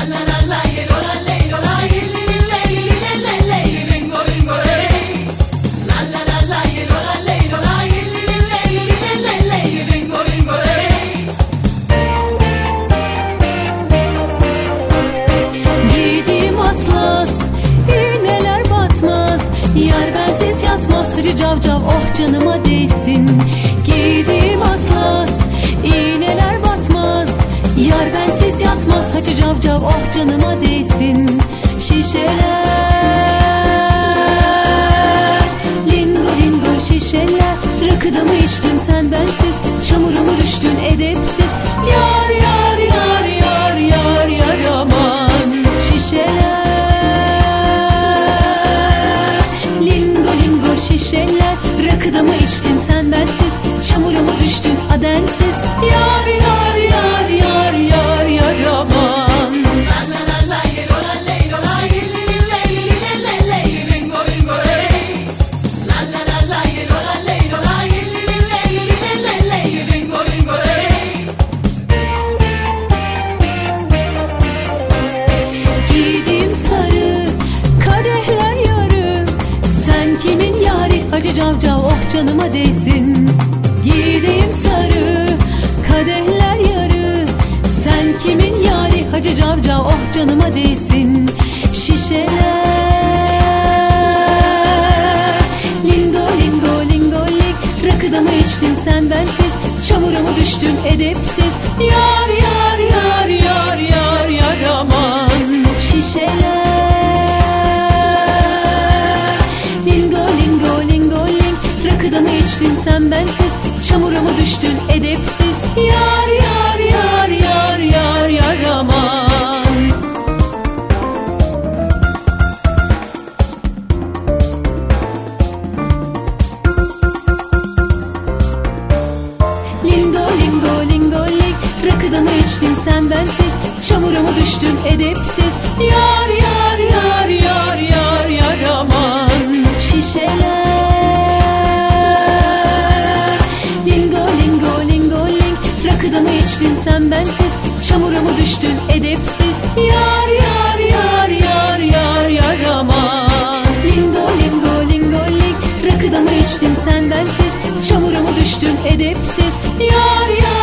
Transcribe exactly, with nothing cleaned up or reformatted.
Hacı Cavcav oh canıma değsin. Giydiğim atlas iğneler batmaz. Yar bensiz yatmaz. Hacı Cavcav oh canıma değsin. Şişeler lingo lingo şişeler. Rakıda mı içtin sen bensiz? Çamura mı düştün edepsiz? Yar yar yar yar yar yar aman. Şişeler şişeler, rakıda mı içtin sen bensiz? Çamura mı düştün adensiz? Yar yar yar yar yar yar aman. Giydiğim sarı kadehler yarı, sen kimin yari? Hacı Cavcav oh canıma değsin. Giydiğim sarı kadehler yarı, sen kimin yari? Hacı Cavcav oh canıma değsin. Şişeler lingo lingo lingo ling. Rakıda mı içtin sen bensiz? Çamura mı düştün edepsiz? Yar yar yar yar yar yar aman. Şişeler rakıda mı içtin sen bensiz? Çamura mı düştün edepsiz? Yar yar yar yar yar yar aman. Lingo lingo lingo ling. Rakıda mı içtin sen bensiz? Çamura mı düştün edepsiz? Yar yar yar yar yar yar aman. Şişeler rakıda mı içtin sen bensiz? Çamura mı düştün edepsiz? Yar yar yar yar yar yar aman. Lingo lingo lingo ling. Rakıda mı içtin sen bensiz? Çamura mı düştün edepsiz? Yar yar